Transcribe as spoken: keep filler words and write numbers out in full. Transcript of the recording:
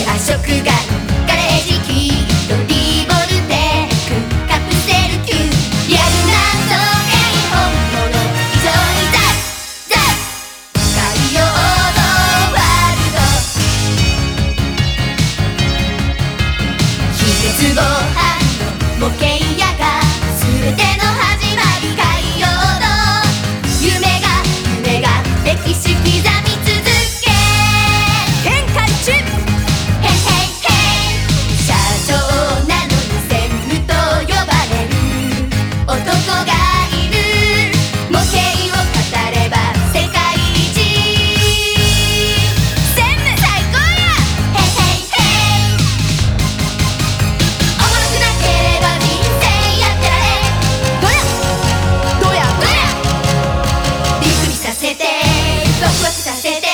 食ガンガレージキーとリボルテックカプセルキューリアルな造形本物以上にザッザッ海洋のワールド秘密ご飯の模型屋が全ての始まり海洋の夢が夢が歴史刻み続け天下一へいへいへい社長なのに専務と呼ばれる男がいる模型を語れば世界一専務最高やへいへいへいおもろくなければ人生やってられどやどやどやびっくりさせてワクワクさせて